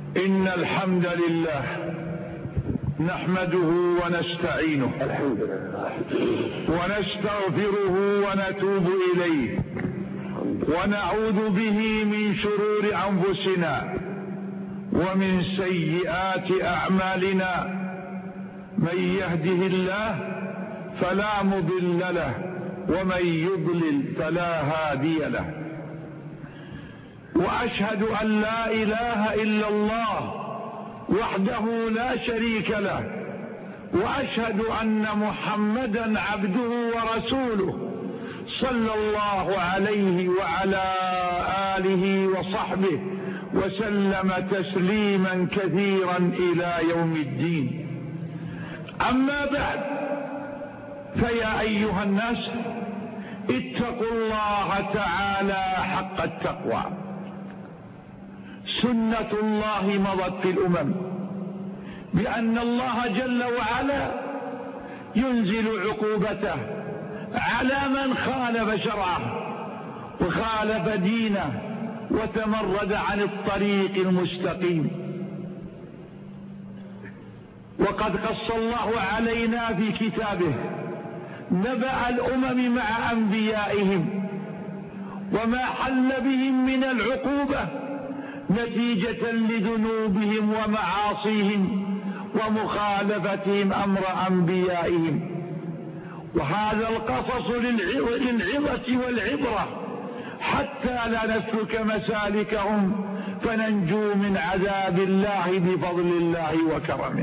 إن الحمد لله نحمده ونستعينه ونستغفره ونتوب إليه ونعوذ به من شرور أنفسنا ومن سيئات أعمالنا. من يهده الله فلا مضل له ومن يضلل فلا هادي له. وأشهد أن لا إله إلا الله وحده لا شريك له، وأشهد أن محمدا عبده ورسوله صلى الله عليه وعلى آله وصحبه وسلم تسليما كثيرا إلى يوم الدين. أما بعد، فيا أيها الناس اتقوا الله تعالى حق التقوى. سنة الله مضت في الأمم بأن الله جل وعلا ينزل عقوبته على من خالف شرعه وخالف دينه وتمرد عن الطريق المستقيم. وقد قص الله علينا في كتابه نبأ الأمم مع أنبيائهم وما حل بهم من العقوبة نتيجة لذنوبهم ومعاصيهم ومخالفتهم أمر أنبيائهم. وهذا القصص للعظة والعبرة حتى لا نسلك مسالكهم فننجو من عذاب الله بفضل الله وكرمه.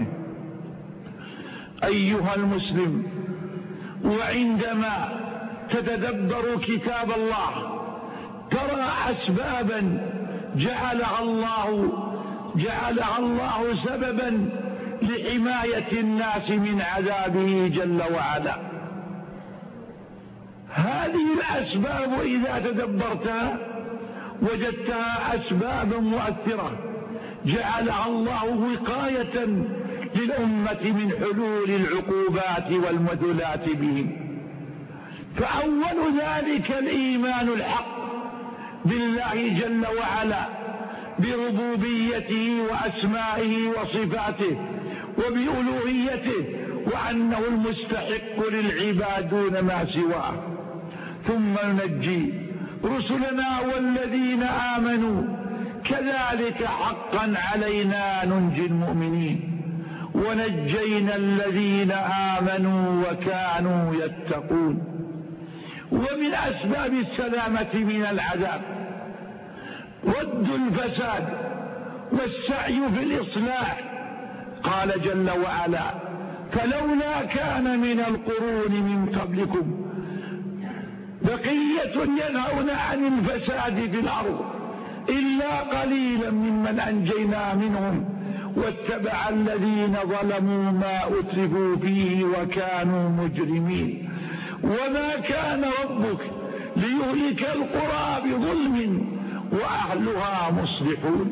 أيها المسلم، وعندما تتدبر كتاب الله ترى أسبابا جعلها الله سببا لحماية الناس من عذابه جل وعلا. هذه الأسباب إذا تدبرتها وجدتها أسبابا مؤثرة جعلها الله وقاية للأمة من حلول العقوبات والمثلات بهم. فأول ذلك الإيمان الحق بالله جل وعلا بربوبيته وأسمائه وصفاته وبألوهيته وأنه المستحق للعباد دون ما سواه. ثم ننجي رسلنا والذين آمنوا كذلك حقا علينا ننجي المؤمنين ونجينا الذين آمنوا وكانوا يتقون. ومن أسباب السلامة من العذاب رد الفساد والسعي في الإصلاح. قال جل وعلا: فلولا كان من القرون من قبلكم بقية ينهون عن الفساد في الأرض إلا قليلا ممن أنجينا منهم واتبع الذين ظلموا ما أترفوا فيه وكانوا مجرمين. وما كان ربك ليهلك القرى بظلم وأهلها مصلحون.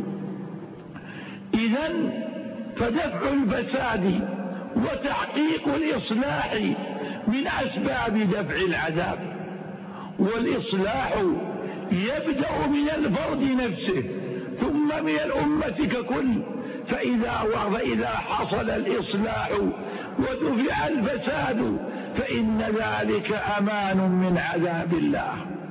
إذن فدفع الفساد وتحقيق الإصلاح من أسباب دفع العذاب. والإصلاح يبدأ من الفرد نفسه ثم من الأمة ككل. فإذا حصل الإصلاح ودفع الفساد فإن ذلك أمان من عذاب الله.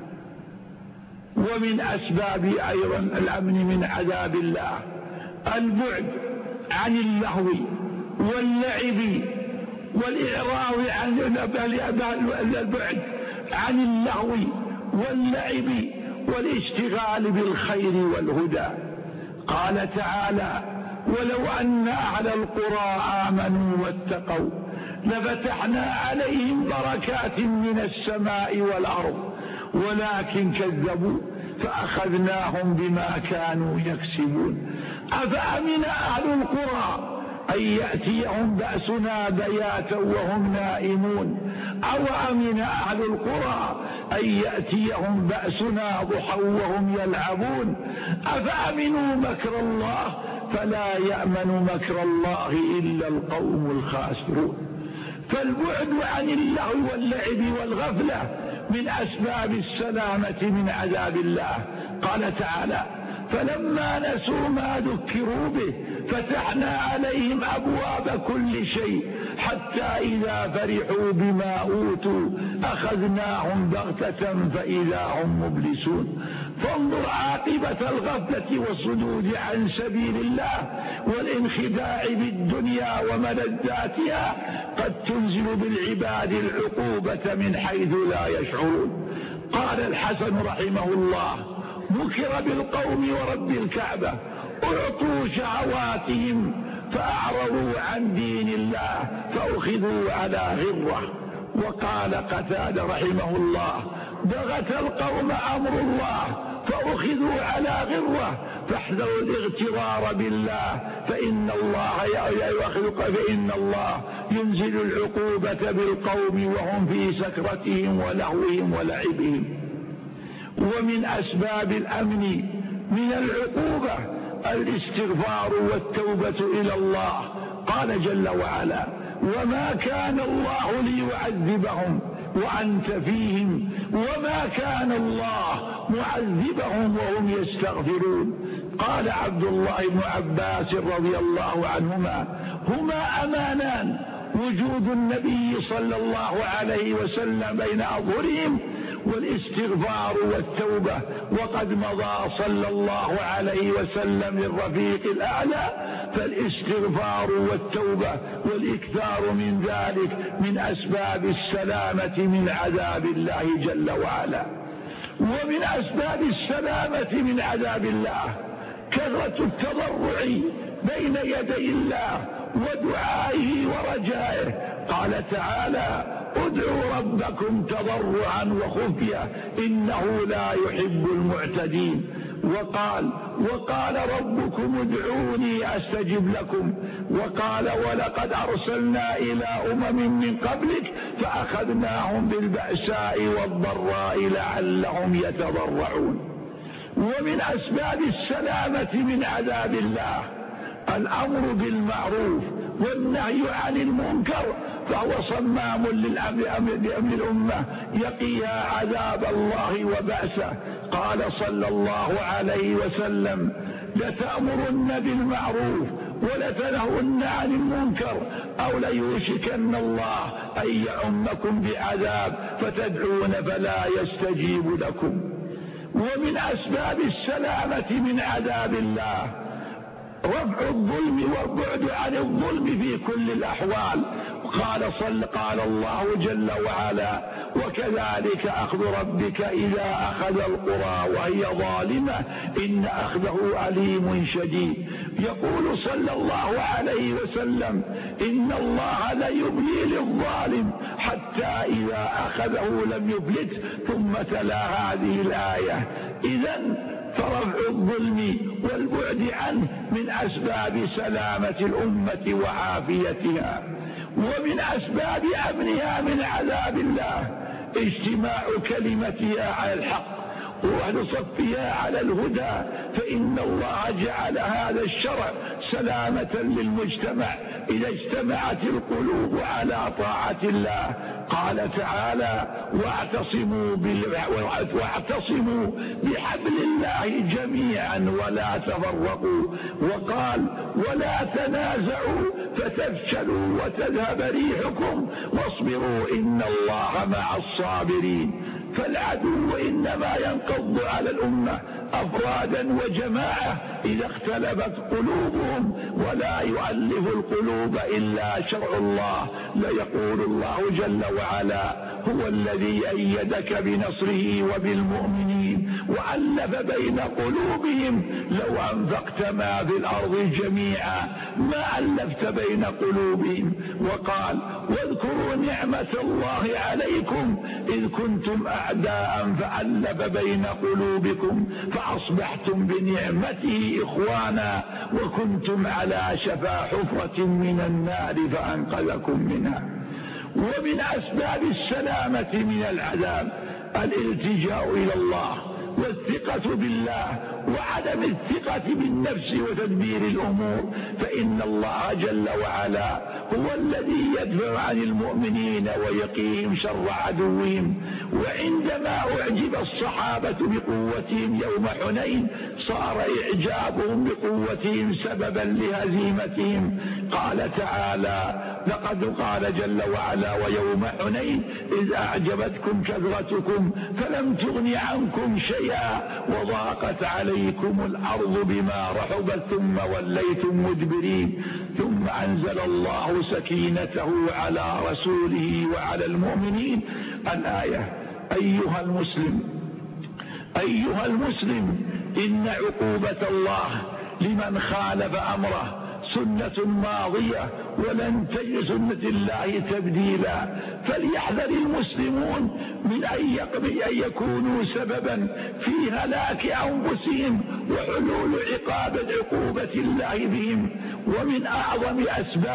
ومن أسباب أيضا الأمن من عذاب الله البعد عن اللهو واللعب والإعراض عن البعد عن اللهو واللعب والاشتغال بالخير والهدى. قال تعالى: ولو أن أهل القرى آمنوا واتقوا لفتحنا عليهم بركات من السماء والأرض ولكن كذبوا فأخذناهم بما كانوا يكسبون. أفأمن أهل القرى أن يأتيهم بأسنا بياتا وهم نائمون أو أمن أهل القرى أن يأتيهم بأسنا ضحى وهم يلعبون أفأمنوا مكر الله فلا يأمن مكر الله إلا القوم الخاسرون. فالبعد عن اللهو واللعب والغفلة من أسباب السلامة من عذاب الله. قال تعالى: فلما نسوا ما ذكروا به فتحنا عليهم أبواب كل شيء حتى إذا فرحوا بما أوتوا أخذناهم بغتة فإذا هم مبلسون. فانظر عاقبة الغفلة والصدود عن سبيل الله والانخداع بالدنيا وملذاتها، قد تنزل بالعباد العقوبة من حيث لا يشعرون. قال الحسن رحمه الله: ذكر بالقوم ورب الكعبة أعطوا شهواتهم فأعرضوا عن دين الله فأخذوا على غرة. وقال قتادة رحمه الله: بغت القوم أمر الله فأخذوا على غرة فاحذروا الاغترار بالله فإن الله ينزل العقوبة بالقوم وهم في سكرتهم ولهوهم ولعبهم. ومن أسباب الأمن من العقوبة الاستغفار والتوبة إلى الله. قال جل وعلا: وما كان الله ليعذبهم وأنت فيهم وما كان الله معذبهم وهم يستغفرون. قال عبد الله بن عباس رضي الله عنهما: هما أمانان، وجود النبي صلى الله عليه وسلم بين أظهرهم والاستغفار والتوبة، وقد مضى صلى الله عليه وسلم للرفيق الأعلى، فالاستغفار والتوبة والإكثار من ذلك من أسباب السلامة من عذاب الله جل وعلا. ومن أسباب السلامة من عذاب الله كثرة التضرع بين يدي الله ودعائه ورجائه. قال تعالى: ادعوا ربكم تضرعا وخفية إنه لا يحب المعتدين. وقال ربكم ادعوني أستجب لكم. وقال: ولقد أرسلنا إلى من قبلك فأخذناهم بالبأساء والضراء لعلهم يتضرعون. ومن أسباب السلامة من عذاب الله الأمر بالمعروف والنهي عن المنكر، فهو صمام لأمن الأمة يقيها عذاب الله وبأسه. قال صلى الله عليه وسلم: لتأمرن بالمعروف ولتنهون عن المنكر أو ليوشكن الله أن يعمكم بعذاب فتدعون فلا يستجيب لكم. ومن أسباب السلامة من عذاب الله رفع الظلم والبعد عن الظلم في كل الأحوال. قال الله جل وعلا: وكذلك أخذ ربك إذا أخذ القرى وهي ظالمة إن أخذه أليم شديد. يقول صلى الله عليه وسلم: إن الله لا يبلي للظالم حتى إذا أخذه لم يفلت. ثم تلا هذه الآية. إذن فرفع الظلم والبعد عنه من أسباب سلامة الأمة وعافيتها. ومن أسباب أمنها من عذاب الله اجتماع كلمتها على الحق وأهل صفها على الهدى، فإن الله جعل هذا الشرع سلامة للمجتمع إذا اجتمعت القلوب على طاعة الله. قال تعالى: واعتصموا بحبل الله جميعا ولا تفرقوا. وقال: ولا تنازعوا فتفشلوا وتذهب ريحكم واصبروا إن الله مع الصابرين. فالعدو إنما ينقض على الأمة أفرادا وجماعة إذا اختلفت قلوبهم، ولا يؤلف القلوب إلا شرع الله. ليقول الله جل وعلا: هو الذي أيدك بنصره وبالمؤمنين وألف بين قلوبهم لو أنفقت ما في الأرض جميعا ما ألفت بين قلوبهم. وقال: واذكروا نعمة الله عليكم إذ كنتم أعداء فألف بين قلوبكم فأصبحتم بنعمته إخوانا وكنتم على شفا حفرة من النار فأنقذكم منها. ومن أسباب السلامة من العذاب الالتجاء إلى الله والثقة بالله وعدم الثقة بالنفس وتدبير الأمور، فإن الله جل وعلا هو الذي يدفع عن المؤمنين ويقيهم شر عدوهم. وعندما أعجب الصحابة بقوتهم يوم حنين صار إعجابهم بقوتهم سببا لهزيمتهم. قال تعالى: لقد قال جل وعلا: ويوم حنين إذ أعجبتكم كثرتكم فلم تغن عنكم شيئا وضاقت عليكم الأرض بما رحبت ثم وليتم مدبرين. ثم أنزل الله سكينته على رسوله وعلى المؤمنين. الآية: أيها المسلم إن عقوبة الله لمن خالف أمره سنة ماضية ولن تجد سنة الله تبديلا، فليحذر المسلمون من أن يكونوا سببا في هلاك أنفسهم وحلول عقوبة الله بهم. ومن أعظم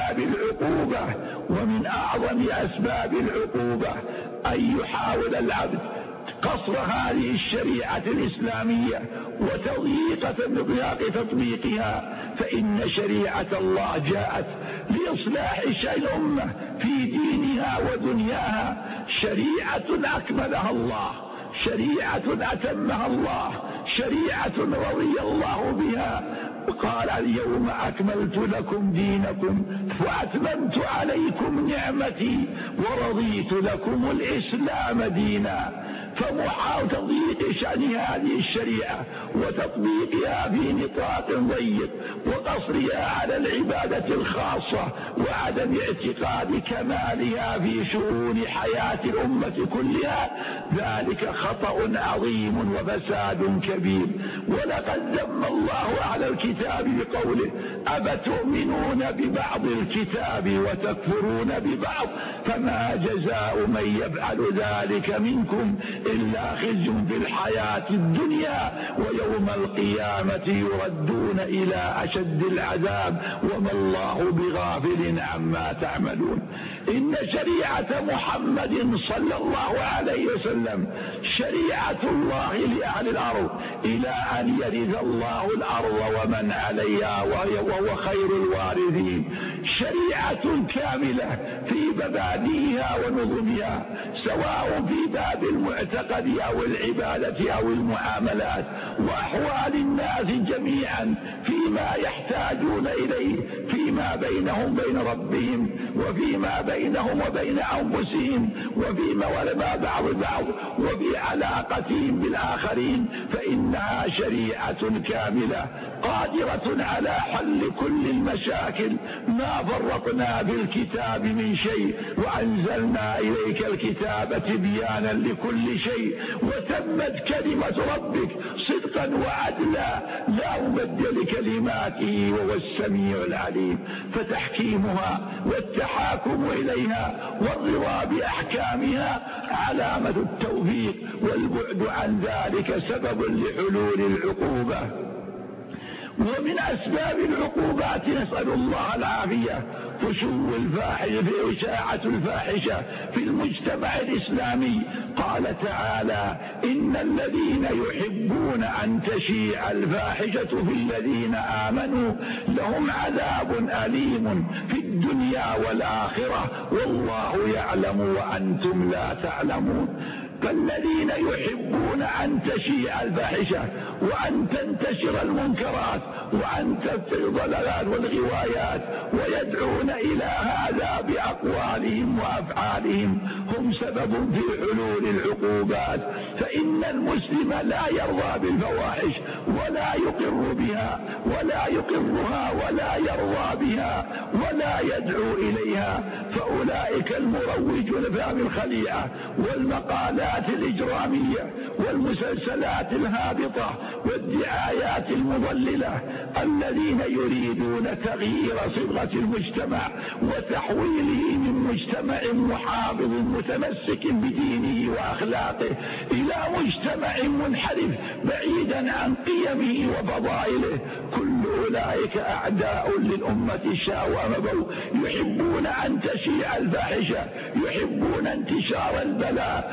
أسباب العقوبة أن يحاول العبد قصر هذه الشريعة الإسلامية وتضييق تطبيقها، فإن شريعة الله جاءت لإصلاح الأمة في دينها ودنياها، شريعة أكملها الله، شريعة أتمها الله، شريعة رضي الله بها. وقال: اليوم أكملت لكم دينكم وأتممت عليكم نعمتي ورضيت لكم الإسلام دينا. فمحاولة تضييق شأن هذه الشريعة وتطبيقها في نطاق ضيق وقصرها على العبادة الخاصة وعدم اعتقاد كمالها في شؤون حياة الأمة كلها، ذلك خطأ عظيم وفساد كبير. ولقد ذم الله أهل الكتاب بقوله: أفتؤمنون ببعض الكتاب وتكفرون ببعض فما جزاء من يفعل ذلك منكم إلا خزي في الحياة الدنيا ويوم القيامة يردون إلى أشد العذاب وما الله بغافل عما تعملون. إن شريعة محمد صلى الله عليه وسلم شريعة الله لأهل الأرض إلى أن يرث الله الأرض ومن عليها وهو خير الوارثين، شريعة كاملة في مبادئها ونظمها، سواء في باب المعتقد أو العبادة أو المعاملات وأحوال الناس جميعا فيما يحتاجون إليه فيما بينهم وبين ربهم وفيما بينهم وبين أنفسهم وفيما ولما بعض وفي علاقتهم بالآخرين، فإنها شريعة كاملة قادرة على حل كل المشاكل. ما فرطنا في الكتاب من شيء وأنزلنا إليك الكتاب تبيانا لكل شيء وتمت كلمة ربك صدقا وعدلا لا مبدل لكلماته وهو السميع العليم. فتحكيمها والتحاكم إليها والرضا بأحكامها علامة التوفيق، والبعد عن ذلك سبب لحلول العقوبة. ومن أسباب العقوبات نسأل الله العافية فشو الفاحشة إشاعة الفاحشة في المجتمع الإسلامي. قال تعالى: إن الذين يحبون أن تشيع الفاحشة في الذين آمنوا لهم عذاب أليم في الدنيا والآخرة والله يعلم وأنتم لا تعلمون. فالذين يحبون أن تشيع الفاحشة وأن تنتشر المنكرات وأن تبطل الضلالات والغوايات ويدعون إلى هذا بأقوالهم وأفعالهم هم سبب في حلول العقوبات. فإن المسلم لا يرضى بالفواحش ولا يقر بها ولا يقرها ولا يرضى بها ولا يدعو إليها، فأولئك المروجون فهم الخليعة والمقالات الإجرامية والمسلسلات الهابطة والدعايات المضللة الذين يريدون تغيير صبغة المجتمع وتحويله من مجتمع محافظ متمسك بدينه وأخلاقه إلى مجتمع منحرف بعيدا عن قيمه وفضائله. كل أولئك أعداء للأمة شاءوا وأبوا، يحبون أن تشيع الفاحشة، يحبون انتشار البلاء، يحبون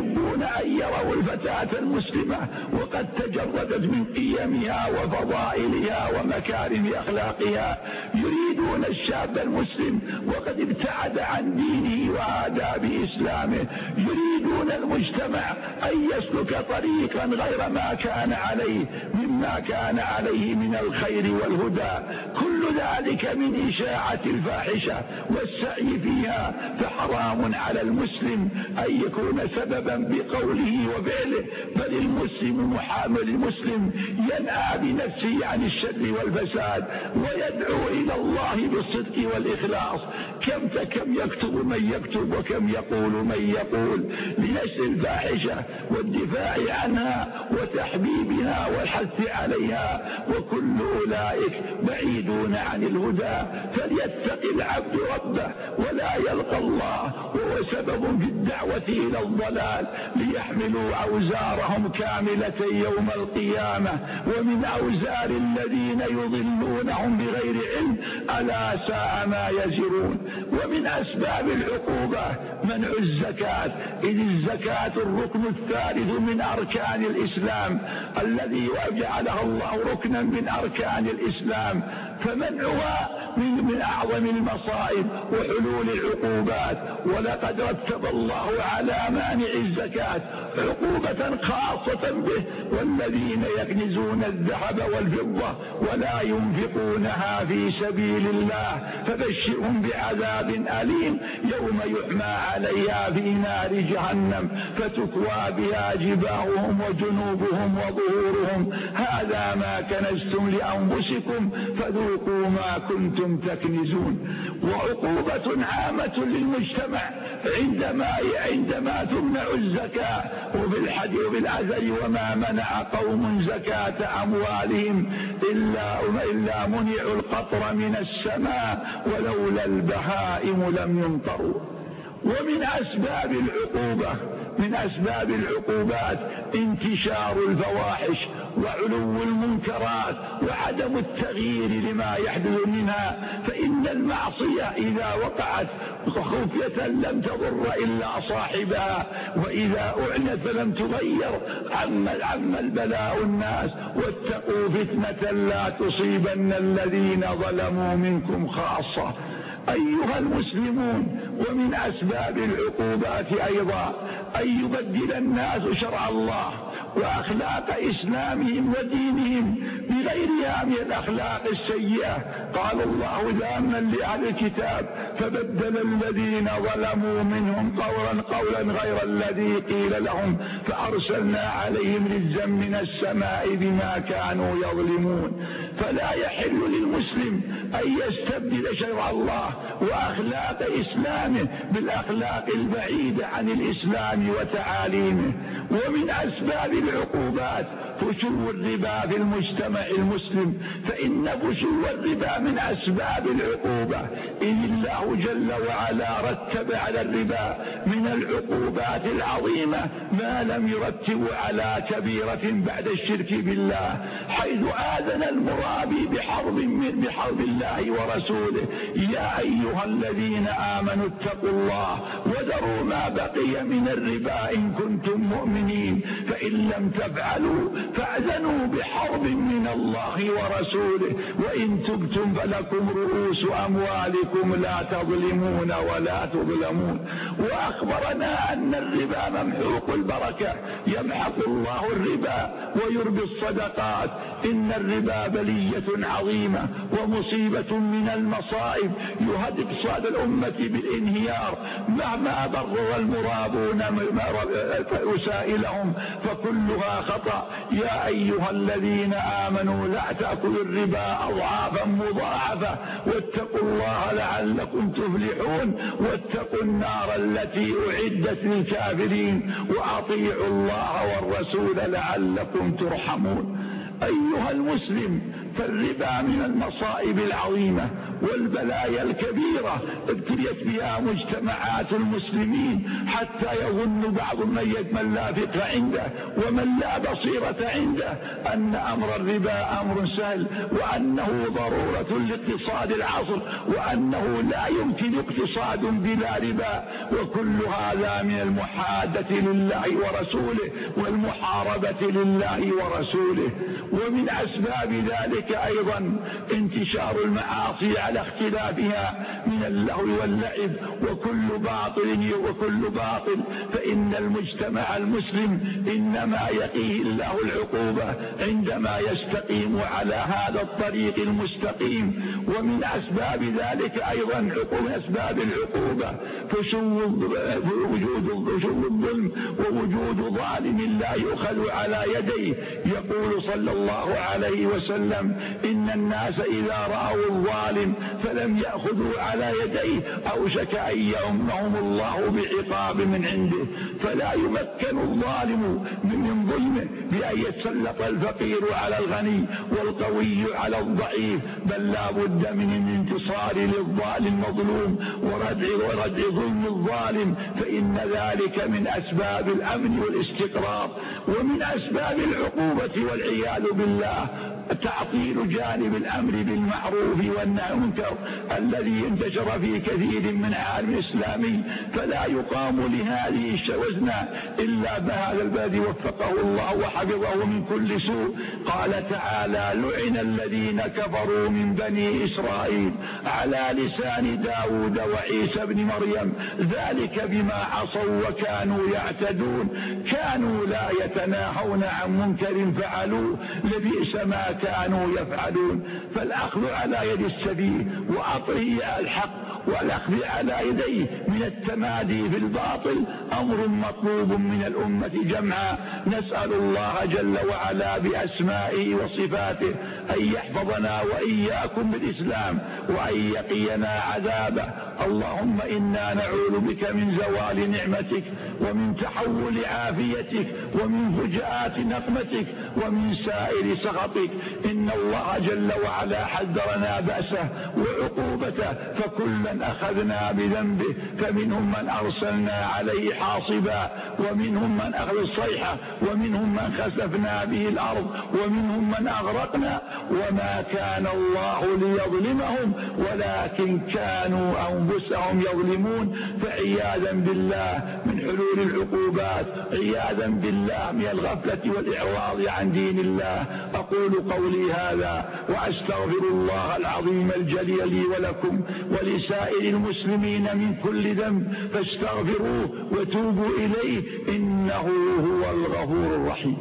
يحبون أن يروا الفتاة المسلمة وقد تجردت من قيمها وفضائلها ومكارم أخلاقها، يريدون الشاب المسلم وقد ابتعد عن دينه وآداب إسلامه، يريدون المجتمع أن يسلك طريقا غير ما كان عليه مما كان عليه من الخير والهدى. كل ذلك من إشاعة الفاحشة والسعي فيها، فحرام على المسلم أن يكون سببا بقوله وفعله، بل المسلم محامل المسلم ينأى بنفسه عن الشر والفساد ويدعو إلى الله بالصدق والإخلاص. كم يكتب من يكتب وكم يقول من يقول لنشر الفاحشة والدفاع عنها وتحبيبها والحث عليها، وكل أولئك بعيدون عن الهدى. فليتق العبد ربه ولا يلقى الله وهو سبب في الدعوة إلى الضلال، ليحملوا أوزارهم كاملة يوم القيامة ومن أوزار الذين يضلونهم بغير علم، ألا ساء ما يزرون. ومن أسباب العقوبة منع الزكاة، إذ الزكاة الركن الثالث من أركان الإسلام الذي جعلها الله ركنا من أركان الإسلام، فمنعها من أعظم المصائب وحلول العقوبات. ولقد رتب الله على مانع الزكاة عقوبة خاصة به: والذين يكنزون الذهب والفضة ولا ينفقونها في سبيل الله فبشرهم بعذاب أليم يوم يحمى عليها في نار جهنم فتكوى بها جباههم وجنوبهم وظهورهم، هذا ما كنزتم لأنفسكم فذوقوا ما كنتم تكنزون. وعقوبة عامة للمجتمع عندما تمنع الزكاة. وفي الحديث وبالأثر: وما منع قوم زكاة أموالهم إلا منعوا القطر من السماء ولولا البهائم لم يمطروا. ومن أسباب العقوبات انتشار الفواحش وعلو المنكرات وعدم التغيير لما يحدث منها، فإن المعصية إذا وقعت خفية لم تضر إلا صاحبها، وإذا أعنت فلم تغير عم البلاء الناس. واتقوا فتنة لا تصيبن الذين ظلموا منكم خاصة. أيها المسلمون، ومن أسباب العقوبات أيضا أن يبدل الناس شرع الله وأخلاق إسلامهم ودينهم بغيرها من الأخلاق السيئة. قال الله ذاما لأهل الكتاب: فبدل الذين ظلموا منهم قولا غير الذي قيل لهم فأرسلنا عليهم رجزا من السماء بما كانوا يظلمون. فلا يحل للمسلم أن يستبدل شرع الله وأخلاق إسلامه بالأخلاق البعيدة عن الإسلام وتعاليمه. ومن أسباب العقوبات فشو الربا في المجتمع المسلم، فإن فشو الربا من أسباب العقوبة، إذ الله جل وعلا رتب على الربا من العقوبات العظيمة ما لم يرتب على كبيرة بعد الشرك بالله، حيث آذن المرابي بحرب الله ورسوله: يا أيها الذين آمنوا اتقوا الله وذروا ما بقي من الربا إن كنتم مؤمنين، فإن لم تفعلوا فأذنوا بحرب من الله ورسوله، وإن تبتم فلكم رؤوس أموالكم لا تظلمون ولا تظلمون. وأخبرنا أن الربا ممحوق البركة، يمحق الله الربا ويربي الصدقات. إن الربا بلية عظيمة ومصيبة من المصائب يهدد صاد الأمة بالانهيار، مهما برر المرابون وسائلهم فكلها خطأ. يا أيها الذين آمنوا لا تأكلوا الربا أضعافا مضاعفة واتقوا الله لعلكم تفلحون، واتقوا النار التي أعدت للكافرين، وأطيعوا الله والرسول لعلكم ترحمون. أيها المسلم، فالربا من المصائب العظيمة والبلايا الكبيرة ابتليت بها مجتمعات المسلمين، حتى يظن بعض من لا فقه عنده ومن لا بصيرة عنده أن أمر الربا أمر سهل، وأنه ضرورة لاقتصاد العصر، وأنه لا يمكن اقتصاد بلا ربا. وكل هذا من المحادة لله ورسوله والمحاربة لله ورسوله. ومن أسباب ذلك أيضا انتشار المعاصي على اختلافها من اللهو واللعب وكل باطل، فإن المجتمع المسلم إنما يقيه الله العقوبة عندما يستقيم على هذا الطريق المستقيم. ومن أسباب ذلك أيضا أسباب العقوبة وجود الظلم ووجود ظالم لا يؤخذ على يديه. يقول صلى الله عليه وسلم: إن الناس إذا رأوا الظالم فلم يأخذوا على يديه أوشك أن يؤمهم الله بعقاب من عنده. فلا يمكن الظالم من ظلمه بأن يتسلط الفقير على الغني والقوي على الضعيف، بل لا بد من الانتصار للظالم المظلوم وردع ظلم الظالم، فإن ذلك من أسباب الأمن والاستقرار. ومن أسباب العقوبة والعياذ بالله تعطيل جانب الأمر بالمعروف والنهي عن المنكر الذي انتشر في كثير من العالم الإسلامي، فلا يقام لهذه الشوزنة إلا بهذا الذي وفقه الله وحفظه من كل سوء. قال تعالى: لعن الذين كفروا من بني إسرائيل على لسان داود وعيسى بن مريم ذلك بما عصوا وكانوا يعتدون، كانوا لا يتناهون عن منكر فعلوه لبئس ما كانوا يفعلون. فالأخذ على يد السبيل وأطرياء الحق والأخذ على يديه من التمادي في الباطل أمر مطلوب من الأمة جمعا. نسأل الله جل وعلا بأسمائه وصفاته أن يحفظنا وإياكم بالإسلام وأن يقينا عذابه. اللهم إنا نعوذ بك من زوال نعمتك ومن تحول عافيتك ومن فجاءات نقمتك ومن سائر سخطك. إن الله جل وعلا حذرنا بأسه وعقوبته، فكلا أخذنا بذنبه، فمنهم من أرسلنا عليه حاصبا ومنهم من أخذ الصيحة ومنهم من خسفنا به الأرض ومنهم من أغرقنا، وما كان الله ليظلمهم ولكن كانوا أنفسهم يظلمون. فعياذا بالله من حلول العقوبات، عياذا بالله من الغفلة والإعراض عن دين الله. أقول قولي هذا وأستغفر الله العظيم الجليل لي ولكم ولسائر المسلمين من كل ذنب، فاستغفروه وتوبوا إليه إنه هو الغفور الرحيم.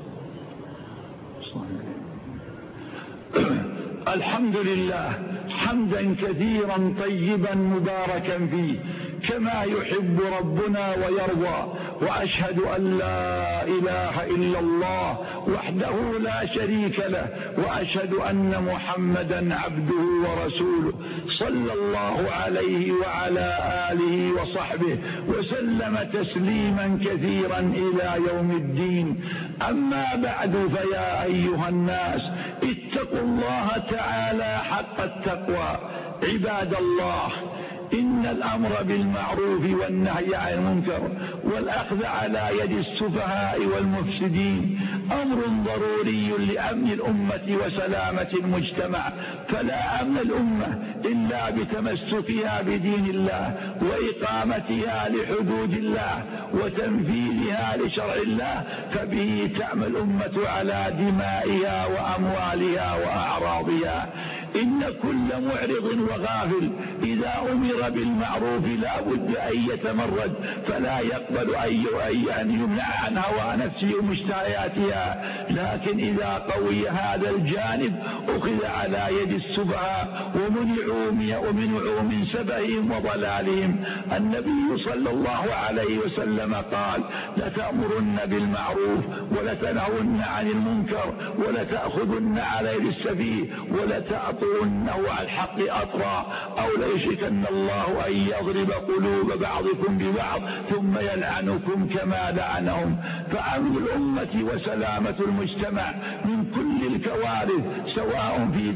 الحمد لله حمدا كثيرا طيبا مباركا فيه كما يحب ربنا ويرضى، وأشهد أن لا إله إلا الله وحده لا شريك له، وأشهد أن محمدا عبده ورسوله صلى الله عليه وعلى آله وصحبه وسلم تسليما كثيرا إلى يوم الدين. أما بعد، فيا أيها الناس اتقوا الله تعالى حق التقوى. عباد الله، إن الأمر بالمعروف والنهي عن المنكر والأخذ على يد السفهاء والمفسدين أمر ضروري لأمن الأمة وسلامة المجتمع، فلا أمن الأمة إلا بتمسكها بدين الله وإقامتها لحدود الله وتنفيذها لشرع الله، فبه تعمل الأمة على دمائها وأموالها وأعراضها. إن كل معرض وغافل إذا أمر بالمعروف لا بد أن يتمرد، فلا يقبل أن يمنع عن هوى نفسه ومشتهياتها. لكن إذا قوي هذا الجانب أخذ على يد السفهاء ومنعوا من سبههم وضلالهم. النبي صلى الله عليه وسلم قال: لتأمرن بالمعروف ولتنهون عن المنكر ولتأخذن على يد السفيه ليأطرنه على الحق أطرا أو ليشركن الله أن يضرب قلوب بعضكم ببعض ثم يلعنكم كما لعنهم. فأمن الأمة وسلامة المجتمع من كل الكوارث سواء في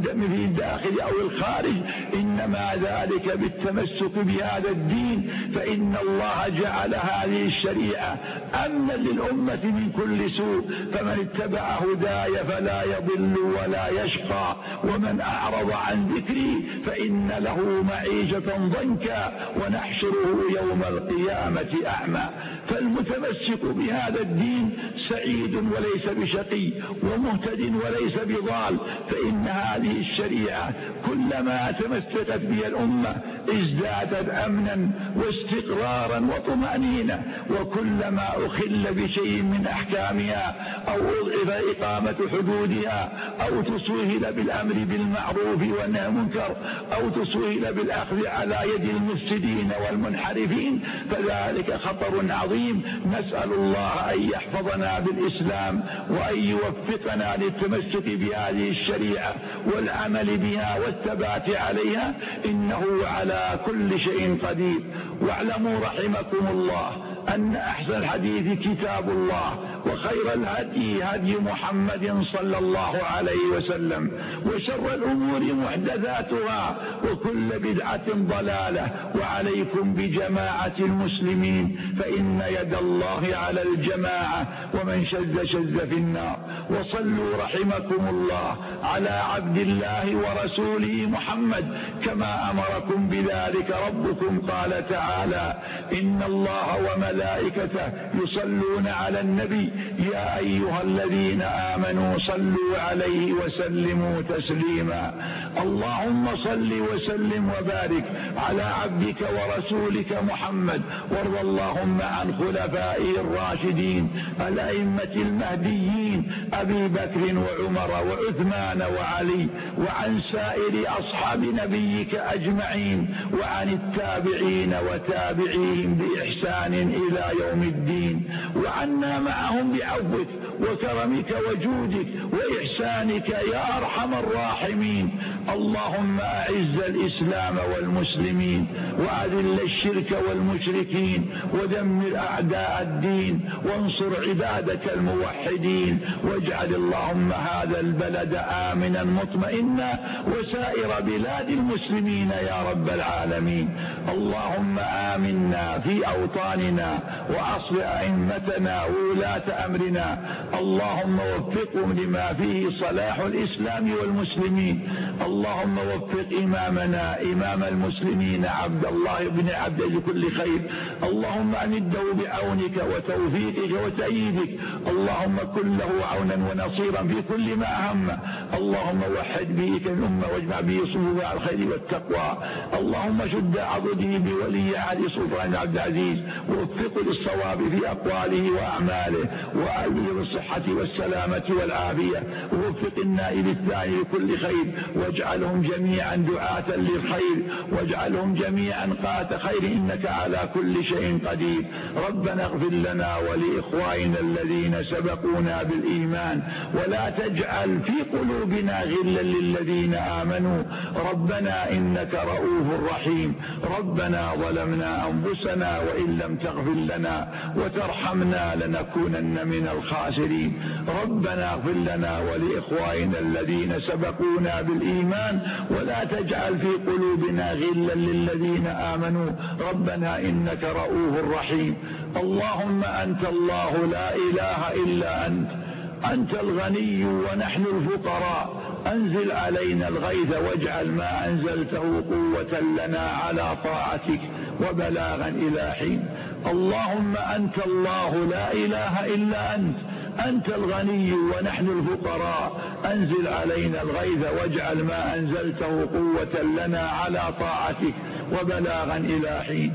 الداخل أو الخارج إنما ذلك بالتمسك بهذا الدين، فإن الله جعل هذه الشريعة أمنا للأمة من كل سوء. فمن اتبع هداي فلا يضل ولا يشقى ومن أعرض عن ذكري فإن له معيشة ضنكا ونحشره يوم القيامة أعمى. فالمتمسك بهذا الدين سعيد وليس بشقي ومهتد وليس بضال، فإن هذه الشريعة كلما تمسكت بها الأمة ازدادت أمنا واستقرارا وطمأنينة، وكلما أخل بشيء من أحكامها أو أضعف إقامة حدودها أو تسهل بالأمر بالمعروف والنهي عن المنكر أو تسهل بالأخذ على يد المفسدين والمنحرفين فذلك خطر عظيم. نسأل الله أن يحفظنا بالإسلام وأن يوفقنا للتمسك بهذه الشريعة والعمل بها والثبات عليها، إنه على كل شيء قدير. واعلموا رحمكم الله أن أحسن الحديث كتاب الله وخير الهدي هدي محمد صلى الله عليه وسلم وشر الأمور محدثاتها وكل بدعة ضلالة، وعليكم بجماعة المسلمين فإن يد الله على الجماعة ومن شذ في النار. وصلوا رحمكم الله على عبد الله ورسوله محمد كما أمركم بذلك ربكم قال تعالى: إن الله وملائكته يصلون على النبي يا أيها الذين آمنوا صلوا عليه وسلموا تسليما. اللهم صل وسلم وبارك على عبدك ورسولك محمد، وارض اللهم عن خلفائه الراشدين الأئمة المهديين أبي بكر وعمر وعثمان وعلي، وعن سائر أصحاب نبيك أجمعين، وعن التابعين وتابعيهم بإحسان إلى يوم الدين، وعنا معهم بعفوك وكرمك وجودك وإحسانك يا أرحم الراحمين. اللهم أعز الإسلام والمسلمين وأذل الشرك والمشركين ودمر أعداء الدين وانصر عبادك الموحدين، واجعل اللهم هذا البلد آمنا مطمئنا وسائر بلاد المسلمين يا رب العالمين. اللهم آمنا في أوطاننا وأصلح أئمتنا وولاة أمرنا، اللهم وفقهم لما فيه صلاح الإسلام والمسلمين. اللهم وفق إمامنا إمام المسلمين عبد الله بن عبد لكل خير، اللهم أمده بعونك وتوفيقك وتأييدك، اللهم كن له عونا ونصيرا في كل ما أهم. اللهم وحد به الأمة واجمع به صفوف على الخير والتقوى. اللهم شد عضده بولي علي سلطان عبد العزيز ووفقه للصواب في أقواله وأعماله، وأعلم بالصحة والسلامة والعافية، ووفق النائب الثاني لكل خير، واجعلهم جميعا دعاة للخير، واجعلهم جميعا قاة خير، إنك على كل شيء قدير. ربنا اغفر لنا ولإخواننا الذين سبقونا بالإيمان ولا تجعل في قلوبنا غلا للذين آمنوا ربنا إنك رؤوف رحيم. ربنا ظلمنا أنفسنا وإن لم تغفر لنا وترحمنا لنكونن من الخاسرين. ربنا اغفر لنا ولإخواننا الذين سبقونا بالإيمان ولا تجعل في قلوبنا غلا للذين آمنوا ربنا إنك رؤوف رحيم. اللهم أنت الله لا إله إلا أنت، أنت الغني ونحن الفقراء، أنزل علينا الغيث واجعل ما أنزلته قوة لنا على طاعتك وبلاغا إلى حين. اللهم أنت الله لا إله إلا أنت، أنت الغني ونحن الفقراء، أنزل علينا الغيث واجعل ما أنزلته قوة لنا على طاعتك وبلاغا إلى حين.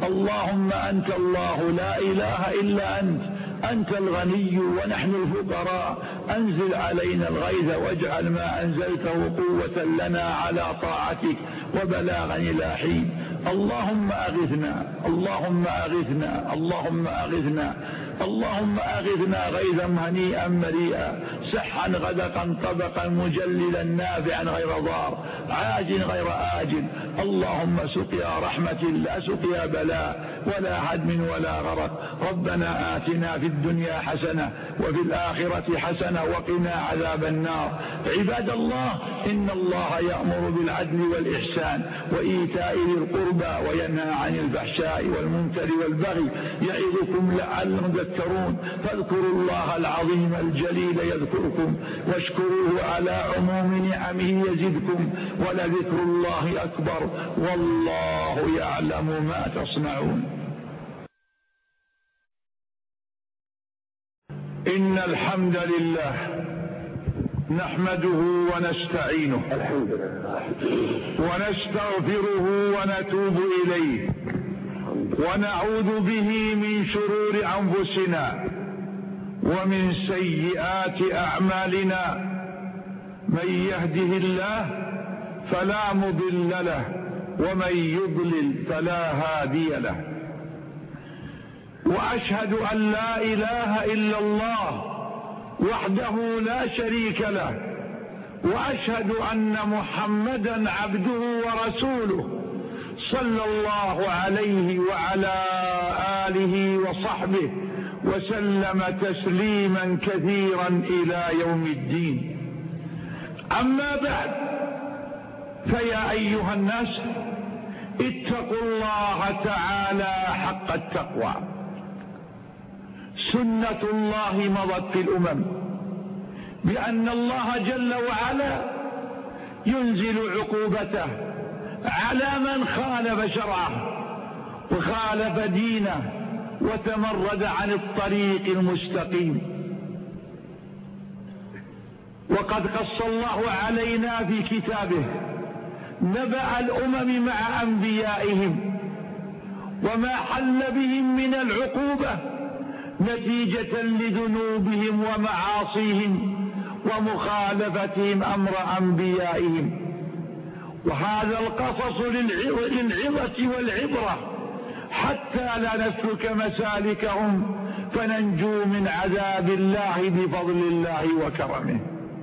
اللهم أنت الله لا إله إلا أنت، أنت الغني ونحن الفقراء، أنزل علينا الغيث واجعل ما أنزلته قوة لنا على طاعتك وبلاغا إلى حين. اللهم أغثنا، اللهم أغثنا، اللهم أغثنا. اللهم أغثنا غيثا هنيئا مريئا سحا غدقا طبقا مجللا نافعا غير ضار عاجل غير آجل. اللهم سقيا رحمة لا سقيا بلاء ولا هدم ولا غرق. ربنا آتنا في الدنيا حسنة وفي الآخرة حسنة وقنا عذاب النار. عباد الله، إن الله يأمر بالعدل والإحسان وإيتاء ذي القربى وينهى عن الفحشاء والمنكر والبغي يعظكم لعلكم تذكرون. فاذكروا الله العظيم الجليل يذكركم واشكروه على عموم نعمه يزدكم ولذكر الله أكبر والله يعلم ما تصنعون. إن الحمد لله نحمده ونستعينه ونستغفره ونتوب إليه ونعوذ به من شرور أنفسنا ومن سيئات أعمالنا. من يهده الله فلا مضل له ومن يضلل فلا هادي له. وأشهد أن لا إله إلا الله وحده لا شريك له وأشهد أن محمدا عبده ورسوله صلى الله عليه وعلى آله وصحبه وسلم تسليما كثيرا إلى يوم الدين. أما بعد، فيا أيها الناس اتقوا الله تعالى حق التقوى. سنة الله مضت في الأمم بأن الله جل وعلا ينزل عقوبته على من خالف شرعه وخالف دينه وتمرد عن الطريق المستقيم. وقد قص الله علينا في كتابه نبأ الأمم مع أنبيائهم وما حل بهم من العقوبة نتيجة لذنوبهم ومعاصيهم ومخالفتهم أمر أنبيائهم. وهذا القصص للعظة والعبرة حتى لا نسلك مسالكهم فننجو من عذاب الله بفضل الله وكرمه.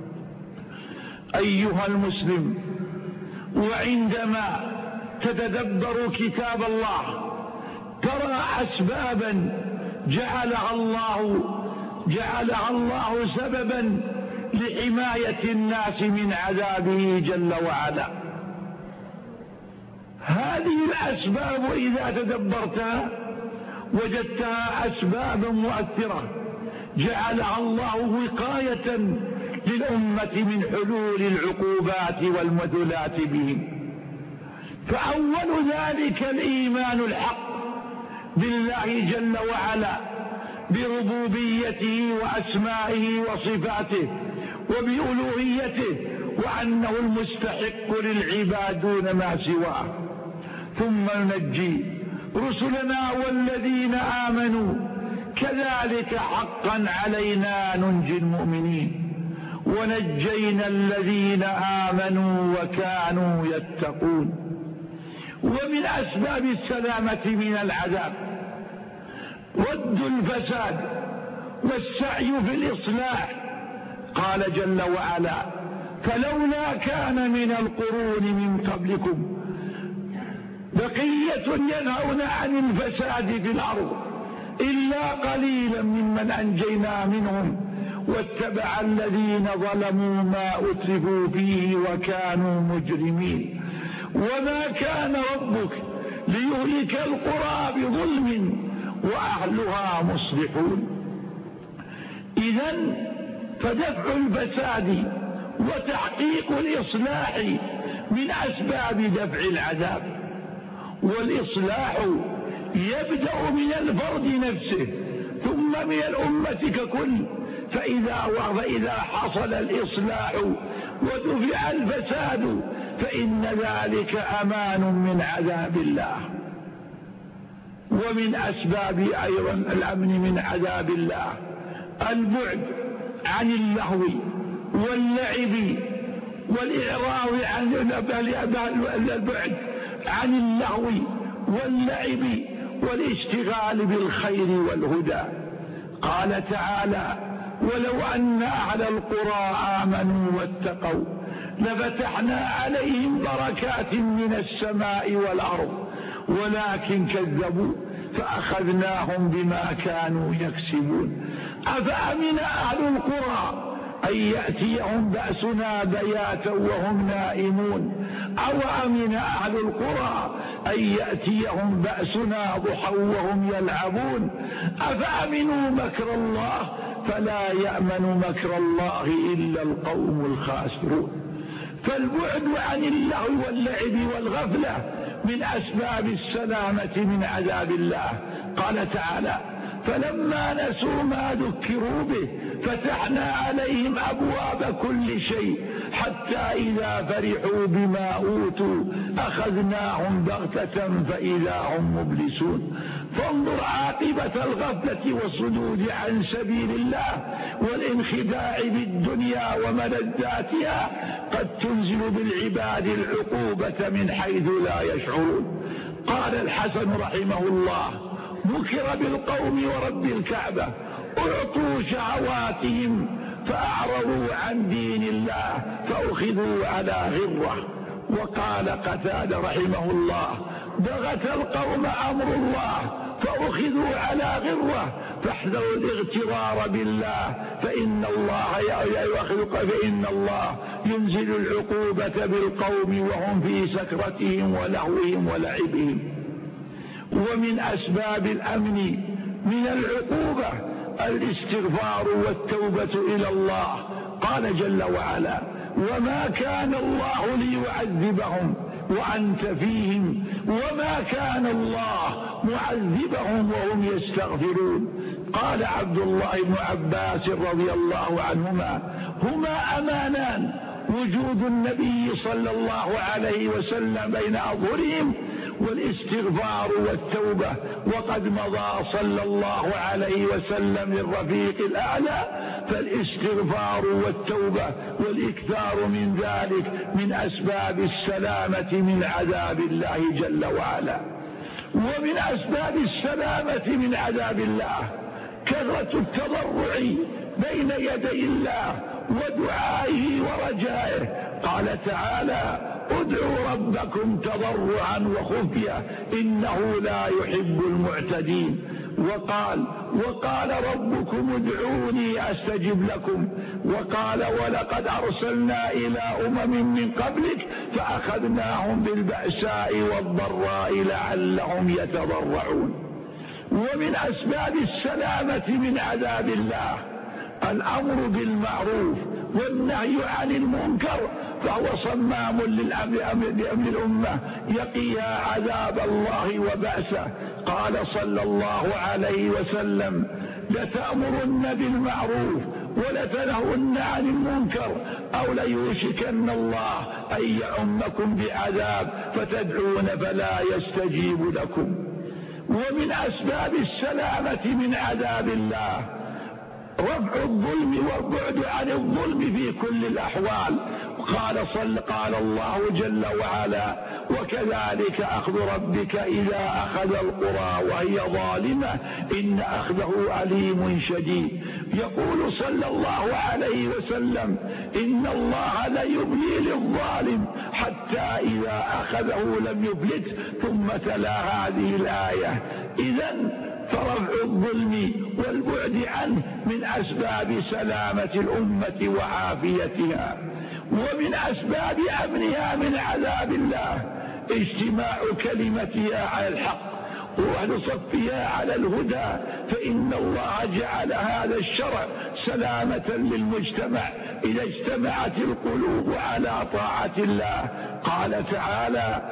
أيها المسلم، وعندما تتدبر كتاب الله ترى أسبابا جعلها الله سببا لحماية الناس من عذابه جل وعلا. هذه الأسباب إذا تدبرتها وجدتها أسبابا مؤثرة جعلها الله وقاية للأمة من حلول العقوبات والمثلات بهم. فأول ذلك الإيمان الحق بالله جل وعلا بربوبيته وأسمائه وصفاته وبألوهيته وأنه المستحق للعباد دون ما سواه. ثم ننجي رسلنا والذين آمنوا كذلك حقا علينا ننجي المؤمنين ونجينا الذين آمنوا وكانوا يتقون. ومن أسباب السلامة من العذاب رد الفساد والسعي في الإصلاح. قال جل وعلا: فلولا كان من القرون من قبلكم بقية ينهون عن الفساد في الأرض إلا قليلا ممن أنجينا منهم واتبع الذين ظلموا ما أترفوا فيه وكانوا مجرمين. وما كان ربك ليهلك القرى بظلم وأهلها مصلحون. إذن فدفع الفساد وتحقيق الإصلاح من أسباب دفع العذاب. والإصلاح يبدأ من الفرد نفسه ثم من الأمة ككل. فإذا حصل الإصلاح ودفع الفساد فإن ذلك أمان من عذاب الله. ومن أسباب أيضا الأمن من عذاب الله البعد عن اللهو واللعب والإعراض عن البعد عن اللهو واللعب والاشتغال بالخير والهدى. قال تعالى: ولو أن أهل القرى آمنوا واتقوا لفتحنا عليهم بركات من السماء والأرض ولكن كذبوا فأخذناهم بما كانوا يكسبون. أفأمن أهل القرى أن يأتيهم بأسنا بياتا وهم نائمون أو أمن أهل القرى أن يأتيهم بأسنا ضحى وهم يلعبون أفأمنوا مكر الله فلا يأمن مكر الله إلا القوم الخاسرون. فالبعد عن اللهو واللعب والغفلة من أسباب السلامة من عذاب الله. قال تعالى: فلما نسوا ما ذكروا به فتحنا عليهم أبواب كل شيء حتى إذا فرحوا بما أوتوا أخذناهم بغتة فإذا هم مبلسون. فانظر عاقبة الغفلة والصدود عن سبيل الله والانخداع بالدنيا وملذاتها، قد تنزل بالعباد العقوبة من حيث لا يشعرون. قال الحسن رحمه الله: ذكر بالقوم ورب الكعبة أعطوا شهواتهم فأعرضوا عن دين الله فأخذوا على غرة. وقال قتادة رحمه الله: بغت القوم أمر الله فأخذوا على غرة فاحذروا الاغترار بالله فإن الله ينزل العقوبة بالقوم وهم في سكرتهم ولهوهم ولعبهم. ومن أسباب الأمن من العقوبة الاستغفار والتوبة إلى الله. قال جل وعلا: وما كان الله ليعذبهم وأنت فيهم وما كان الله معذبهم وهم يستغفرون. قال عبد الله بن عباس رضي الله عنهما: هما أمانان: وجود النبي صلى الله عليه وسلم بين أظهرهم والاستغفار والتوبة، وقد مضى صلى الله عليه وسلم للرفيق الأعلى، فالاستغفار والتوبة والإكثار من ذلك من أسباب السلامة من عذاب الله جل وعلا. ومن أسباب السلامة من عذاب الله كثرة التضرع بين يدي الله ودعائه ورجائه. قال تعالى: ادعوا ربكم تضرعا وخفية إنه لا يحب المعتدين. وقال ربكم ادعوني أستجب لكم. وقال: ولقد أرسلنا إلى من قبلك فأخذناهم بالبأساء والضراء لعلهم يتضرعون. ومن أسباب السلامة من عذاب الله الأمر بالمعروف والنهي عن المنكر، فهو صمام لأمر الأمة يقيها عذاب الله وبأسه. قال صلى الله عليه وسلم: لتأمرن بالمعروف ولتنهون عن المنكر أو ليوشكن الله أن يعمكم بعذاب فتدعون فلا يستجيب لكم. ومن أسباب السلامة من عذاب الله رفع الظلم والبعد عن الظلم في كل الأحوال. قال الله جل وعلا: وكذلك أخذ ربك إذا أخذ القرى وهي ظالمة إن أخذه أليم شديد. يقول صلى الله عليه وسلم: إن الله لا يبلي للظالم حتى إذا أخذه لم يفلت. ثم تلا هذه الآية. إذن فرفع الظلم والبعد عنه من أسباب سلامة الأمة وعافيتها. ومن أسباب أمنها من عذاب الله اجتماع كلمتها على الحق وأهل صفها على الهدى، فإن الله جعل هذا الشرع سلامة للمجتمع إذا اجتمعت القلوب على طاعة الله. قال تعالى: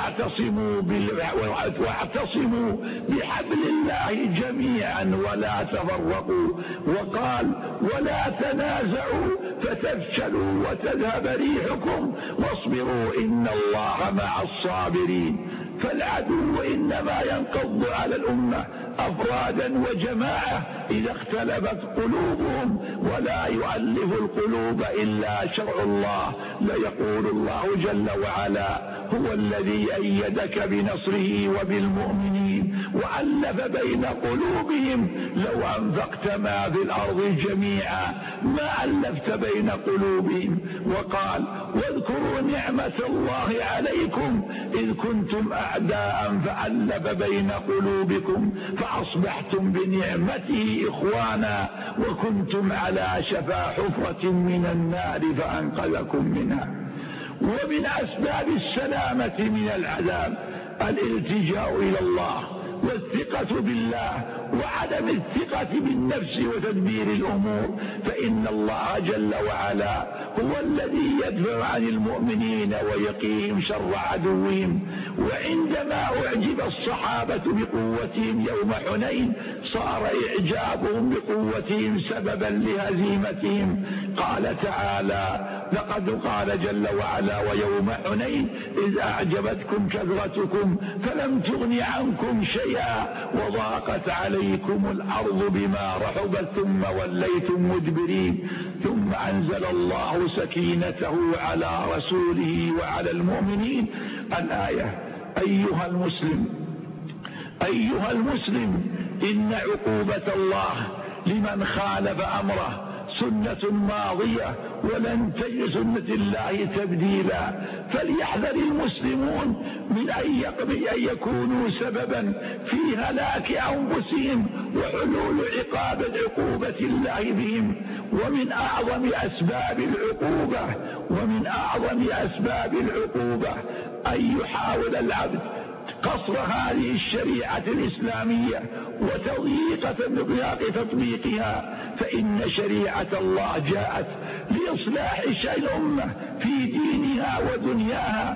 واعتصموا بحبل الله جميعا ولا تفرقوا. وقال: ولا تنازعوا فتفشلوا وتذهب ريحكم واصبروا إن الله مع الصابرين. فالعدو إنما ينقض على الأمة أفرادا وجماعة إذا اختلفت قلوبهم، ولا يؤلف القلوب إلا شرع الله. ليقول الله جل وعلا: هو الذي أيدك بنصره وبالمؤمنين وألف بين قلوبهم لو أنفقت ما في الأرض جميعا ما ألفت بين قلوبهم. وقال: واذكروا نعمة الله عليكم إذ كنتم أعداء فألف بين قلوبكم فأصبحتم بنعمته إخوانا وكنتم على شفا حفرة من النار فأنقذكم منها. ومن أسباب السلامة من العذاب الالتجاء إلى الله والثقة بالله وعدم الثقة بالنفس وتدبير الأمور، فإن الله جل وعلا هو الذي يدفع عن المؤمنين ويقيهم شر عدوهم. وعندما أعجب الصحابة بقوتهم يوم حنين صار إعجابهم بقوتهم سببا لهزيمتهم. قال تعالى: لقد قال جل وعلا: ويوم حنين إذ أعجبتكم كثرتكم فلم تغن عنكم شيئا وضاقت عليكم الأرض بما رحبت ثم وليتم مدبرين ثم أنزل الله سكينته على رسوله وعلى المؤمنين. الآية: أيها المسلم إن عقوبة الله لمن خالف أمره سنة ماضية ولن تجد سنة الله تبديلا، فليحذر المسلمون من أن يكونوا سببا في هلاك أنفسهم وحلول عقوبة الله بهم. ومن أعظم أسباب العقوبة أن يحاول العبد قصر هذه الشريعة الإسلامية وتضييق تطبيقها، فإن شريعة الله جاءت لإصلاح الأمة في دينها ودنياها،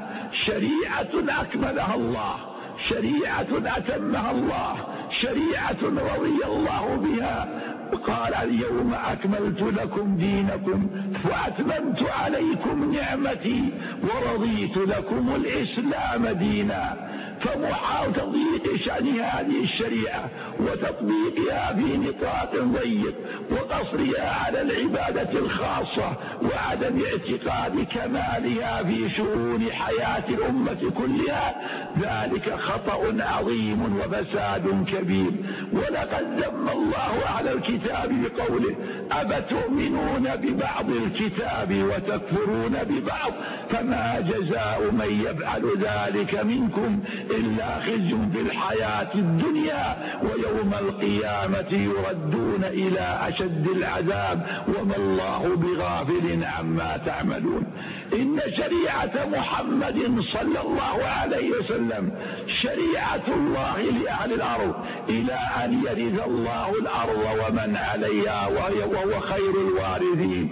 شريعة أكملها الله، شريعة أتمها الله، شريعة رضي الله بها. قال: اليوم أكملت لكم دينكم وأتممت عليكم نعمتي ورضيت لكم الإسلام دينا. فمحاولة تضييق شأن هذه الشريعة وتطبيقها في نطاق ضيق وقصرها على العبادة الخاصة وعدم اعتقاد كمالها في شؤون حياة الأمة كلها، ذلك خطأ عظيم وفساد كبير. ولقد ذم الله على الكتاب بقوله: أفتؤمنون ببعض الكتاب وتكفرون ببعض فما جزاء من يفعل ذلك منكم إلا خزي في الحياة الدنيا ويوم القيامة يردون إلى أشد العذاب وما الله بغافل عما تعملون. إن شريعة محمد صلى الله عليه وسلم شريعة الله لأهل الأرض إلى أن يرث الله الأرض ومن عليها وهو خير الوارثين،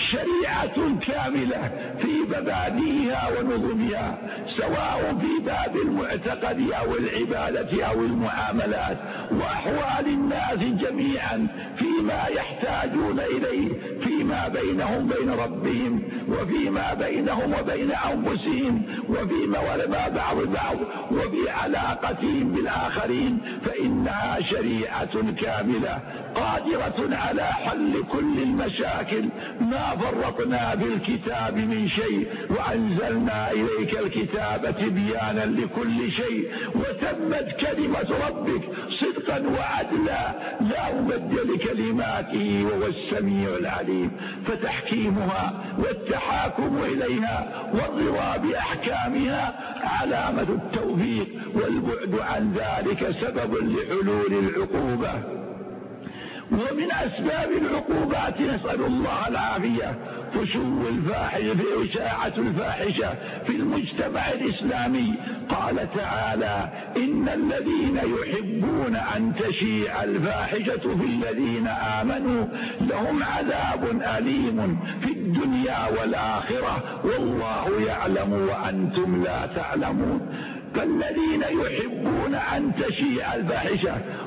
شريعة كاملة في مبادئها ونظمها، سواء في باب المعتقد أو العبادة أو المعاملات وأحوال الناس جميعا فيما يحتاجون إليه فيما بينهم وبين ربهم وفيما بينهم وبين أنفسهم وفيما ولما بعض وفي علاقتهم بالآخرين، فإنها شريعة كاملة قادرة على حل كل المشاكل. ما فرطنا في الكتاب من شيء وأنزلنا إليك الكتاب تبيانا لكل شيء وتمت كلمة ربك صدقا وعدلا لا مبدل لكلماته وهو السميع العليم. فتحكيمها والتحاكم إليها والرضا بأحكامها علامة التوفيق، والبعد عن ذلك سبب لحلول العقوبة. ومن أسباب العقوبات نسأل الله العافية فشو الفاحشة إشاعة الفاحشة في المجتمع الإسلامي. قال تعالى: إن الذين يحبون أن تشيع الفاحشة في الذين آمنوا لهم عذاب أليم في الدنيا والآخرة والله يعلم وأنتم لا تعلمون. فالذين يحبون أن تشيع الفاحشة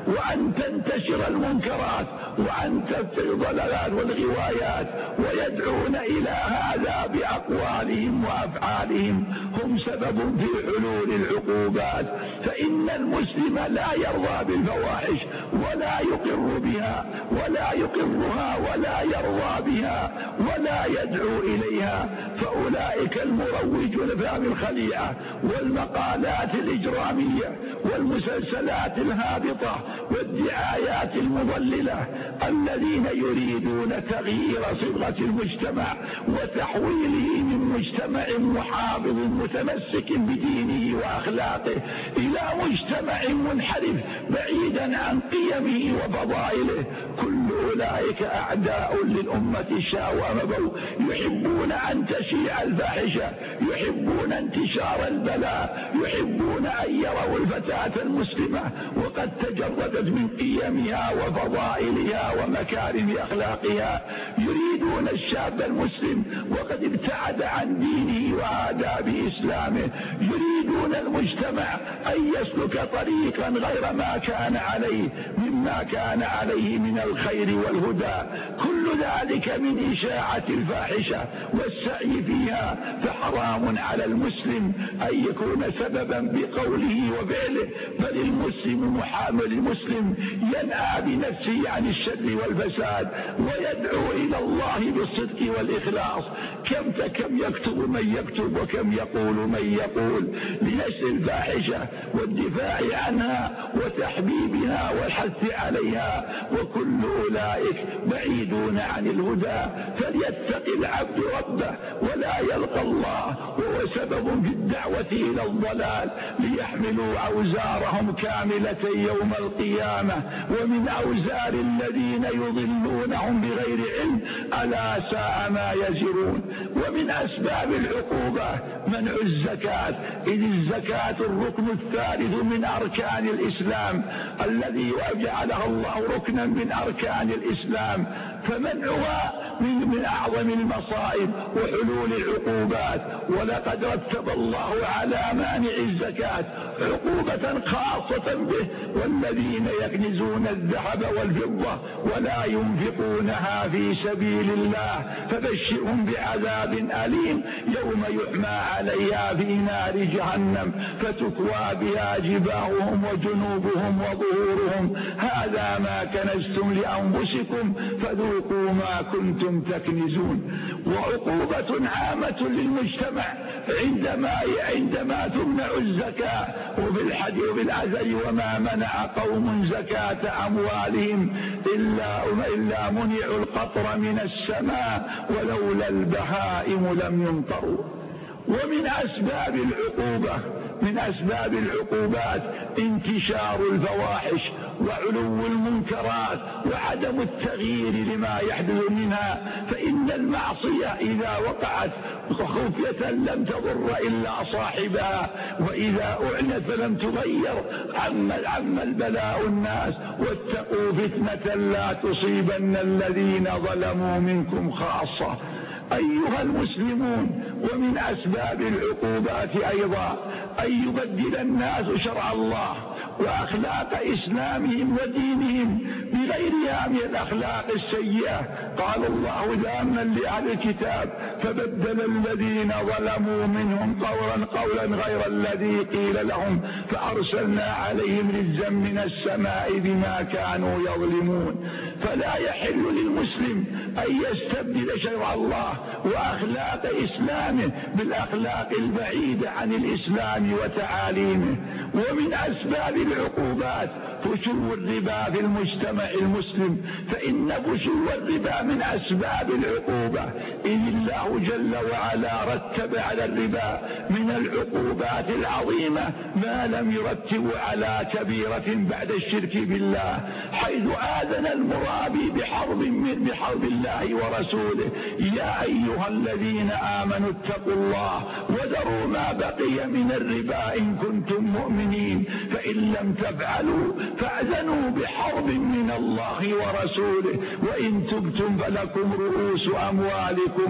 وأن تنتشر المنكرات وأن تبتغي الضلالات والغوايات، ويدعون إلى هذا بأقوالهم وأفعالهم، هم سبب في حلول العقوبات. فإن المسلم لا يرضى بالفواحش ولا يقر بها ولا يقرها ولا يرضى بها ولا يدعو إليها، فأولئك المروجون في الخليعة والمقالات الإجرامية والمسلسلات الهابطة والدعايات المضللة الذين يريدون تغيير صبغة المجتمع وتحويله من مجتمع محافظ متمسك بدينه وأخلاقه إلى مجتمع منحرف بعيدا عن قيمه وفضائله. كل أولئك أعداء للأمة شاءوا وأبوا، يحبون أن تشيع الفاحشة، يحبون انتشار البلاء، يحبون أن يروا الفتاة المسلمة وقد تجردت من قيمها وفضائلها ومكارم أخلاقها، يريدون الشاب المسلم وقد ابتعد عن دينه وآداب إسلامه، يريدون المجتمع أن يسلك طريقا غير ما كان عليه مما كان عليه من الخير والهدى. كل ذلك من إشاعة الفاحشة والسعي فيها، فحرام على المسلم أن يكون سببا بقوله وفعله، بل المسلم محامل المسلم ينأى بنفسه عن الشر والفساد ويدعو إلى الله بالصدق والإخلاص. كم يكتب من يكتب وكم يقول من يقول لنشر الفاحشة والدفاع عنها وتحبيبها والحث عليها، وكل أولئك بعيدون عن الهدى. فليتق العبد ربه ولا يلقى الله وهو سبب في الدعوة إلى الضلال، ليحملوا أوزارهم كاملة يوم القيامة ومن أوزار الذين يضلونهم بغير علم ألا ساء ما يزرون. ومن أسباب العقوبة منع الزكاة، إذ الزكاة الركن الثالث من أركان الإسلام الذي جعلها الله ركنا من أركان الإسلام، فمنعها من أعظم المصائب وحلول العقوبات. ولقد رتب الله على مانع الزكاة عقوبة خاصة به: والذين يكنزون الذهب والفضة ولا ينفقونها في سبيل الله فبشرهم بعذاب أليم يوم يحمى عليها في نار جهنم فتكوى بها جباههم وجنوبهم وظهورهم هذا ما كنزتم لأنفسكم فذوقوا ما كنتم تكنزون. وعقوبة عامة للمجتمع عندما تمنع الزكاة. وفي الحديث بالأثر: وما منع قوم زكاة أموالهم إلا منعوا القطر من السماء ولولا البهائم لم يمطروا. ومن أسباب العقوبات انتشار الفواحش وعلو المنكرات وعدم التغيير لما يحدث منها، فإن المعصية إذا وقعت خفية لم تضر إلا صاحبها، وإذا أعلنت فلم تغير عم البلاء الناس. واتقوا فتنة لا تصيبن الذين ظلموا منكم خاصة. أيها المسلمون، ومن أسباب العقوبات أيضا أن يبدل الناس شرع الله وأخلاق إسلامهم ودينهم بغيرها من الأخلاق السيئة. قال الله ذاما لأهل الكتاب: فبدل الذين ظلموا منهم قولا غير الذي قيل لهم فأرسلنا عليهم رجزا من السماء بما كانوا يظلمون. فلا يحل للمسلم أن يستبدل شرع الله وأخلاق إسلامه بالأخلاق البعيدة عن الإسلام وتعاليمه. ومن أسباب العقوبات فشو الربا في المجتمع المسلم، فإن فشو الربا من أسباب العقوبة، إذ الله جل وعلا رتب على الربا من العقوبات العظيمة ما لم يرتب على كبيرة بعد الشرك بالله، حيث آذن المرابي بحرب الله ورسوله: يا أيها الذين آمنوا اتقوا الله وذروا ما بقي من الربا إن كنتم مؤمنين، فإن لم تفعلوا فأذنوا بحرب من الله ورسوله، وإن تبتم فلكم رؤوس أموالكم لا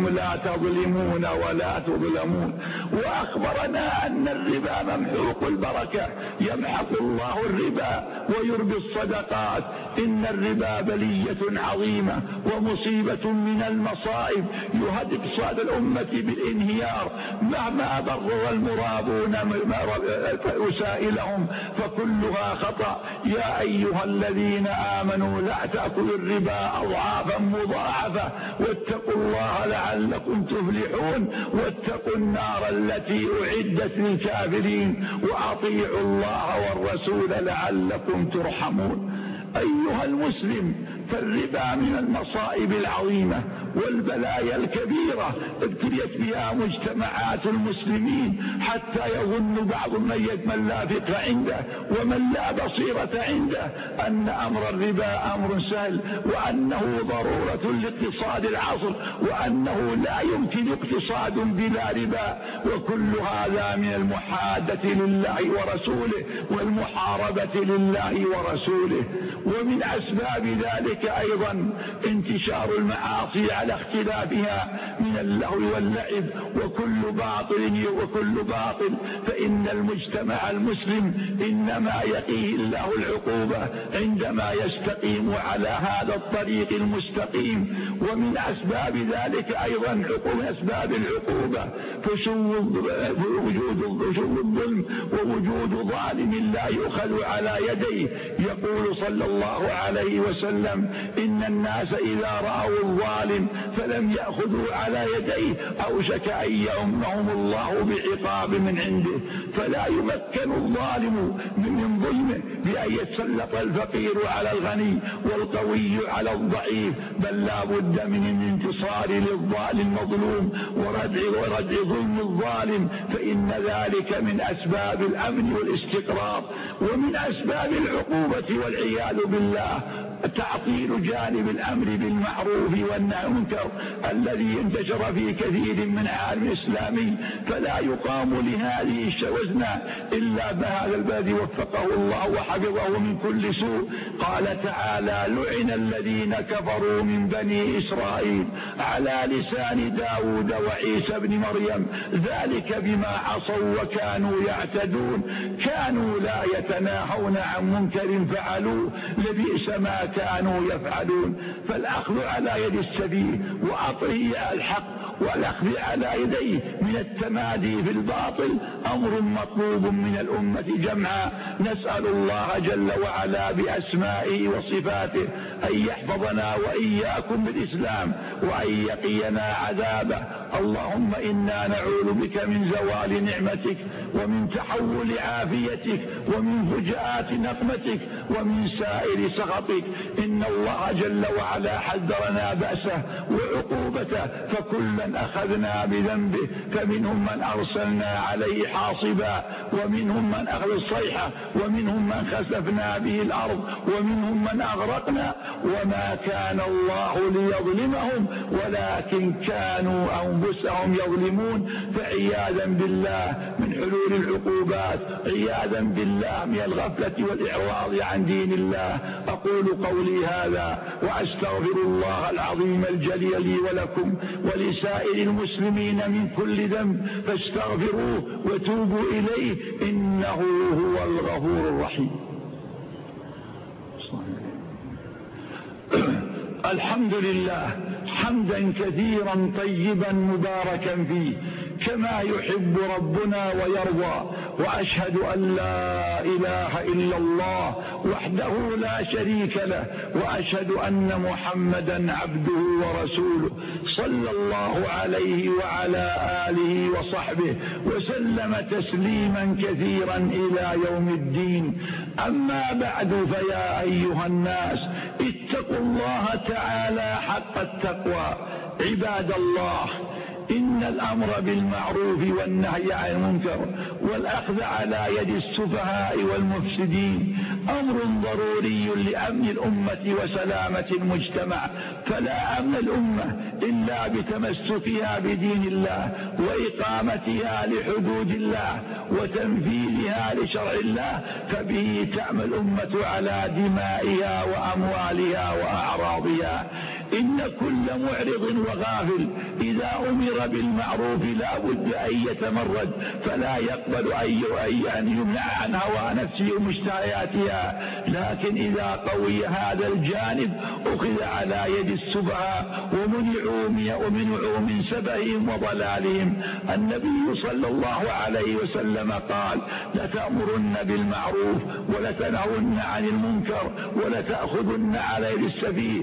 تظلمون ولا تظلمون. وأخبرنا أن الربا ممحوق البركة، يمحق الله الربا ويربي الصدقات. إن الربا بلية عظيمة ومصيبة من المصائب يهدد صاد الأمة بالانهيار، مهما برر المرابون وسائلهم فكلها خطأ. يا أيها الذين آمنوا لا تأكلوا الربا أضعافا مضاعفة واتقوا الله لعلكم تفلحون، واتقوا النار التي أعدت للكافرين، وأطيعوا الله والرسول لعلكم ترحمون. أيها المسلم، فالربا من المصائب العظيمة والبلايا الكبيرة ابتليت بها مجتمعات المسلمين، حتى يظن بعض من لا فقه عنده ومن لا بصيرة عنده أن أمر الربا أمر سهل، وأنه ضرورة لاقتصاد العصر، وأنه لا يمكن اقتصاد بلا ربا. وكل هذا من المحادة لله ورسوله والمحاربة لله ورسوله. ومن أسباب ذلك أيضا انتشار المعاصي على اختلافها من اللهو واللعب وكل باطل. فإن المجتمع المسلم إنما يقيه الله العقوبة عندما يستقيم على هذا الطريق المستقيم. ومن أسباب ذلك أيضا من أسباب العقوبة وجود الظلم ووجود ظالم لا يؤخذ على يديه. يقول صلى الله عليه وسلم: إن الناس إذا رأوا الظالم فلم يأخذوا على يديه أوشك أن يؤمهم الله بعقاب من عنده. فلا يمكن الظالم من ظلمه بأن يتسلط الفقير على الغني والقوي على الضعيف، بل لا بد من الانتصار للمظلوم وردع ظلم الظالم، فإن ذلك من أسباب الأمن والاستقرار. ومن أسباب العقوبة والعياذ بالله تعطيل جانب الأمر بالمعروف والنهي عن المنكر الذي انتشر في كثير من العالم الإسلامي، فلا يقام لهذه الشوزنة إلا بهذا الذي وفقه الله وحفظه من كل سوء. قال تعالى: لعن الذين كفروا من بني إسرائيل على لسان داود وعيسى بن مريم ذلك بما عصوا وكانوا يعتدون، كانوا لا يتناهون عن منكر فعلوه لبئس ما كانوا يفعلون. فالأخذ على يد السبيل وأطيع الحق والأخذ على يديه من التمادي في الباطل أمر مطلوب من الأمة جمعا. نسأل الله جل وعلا بأسمائه وصفاته أن يحفظنا وإياكم بالإسلام وأن يقينا عذابه. اللهم إنا نعوذ بك من زوال نعمتك ومن تحول عافيتك ومن فجاءات نقمتك ومن سائر سخطك. إن الله جل وعلا حذرنا بأسه وعقوبته، فكلا أخذنا بذنبه، فمنهم من أرسلنا عليه حاصبا ومنهم من أخذ الصيحة ومنهم من خسفنا به الأرض ومنهم من أغرقنا. وما كان الله ليظلمهم ولكن كانوا أنفسهم يظلمون. فعياذا بالله من حلول العقوبات، عياذا بالله من الغفلة والإعراض عن دين الله. أقول قولي هذا وأستغفر الله العظيم الجليل لي ولكم ولسائر المسلمين من كل ذنب، فاستغفروه وتوبوا إليه إنه هو الغفور الرحيم. الحمد لله حمدا كثيرا طيبا مباركا فيه كما يحب ربنا ويرضى. وأشهد أن لا إله إلا الله وحده لا شريك له، وأشهد أن محمدا عبده ورسوله صلى الله عليه وعلى آله وصحبه وسلم تسليما كثيرا إلى يوم الدين. أما بعد، فيا أيها الناس اتقوا الله تعالى حق التقوى. عباد الله، إن الأمر بالمعروف والنهي عن المنكر والأخذ على يد السفهاء والمفسدين أمر ضروري لأمن الأمة وسلامة المجتمع. فلا أمن الأمة إلا بتمسكها بدين الله وإقامتها لحدود الله وتنفيذها لشرع الله، فبه تعمل الأمة على دمائها وأموالها وأعراضها. إن كل معرض وغافل إذا أمر بالمعروف لا بد أن يتمرد، فلا يقبل أن يمنع عن هوى نفسه ومشتهياتها. لكن إذا قوي هذا الجانب أخذ على يد السفهاء ومنعوا من سبههم وضلالهم. النبي صلى الله عليه وسلم قال: لتأمرن بالمعروف ولتنهون عن المنكر ولتأخذن على يد السفيه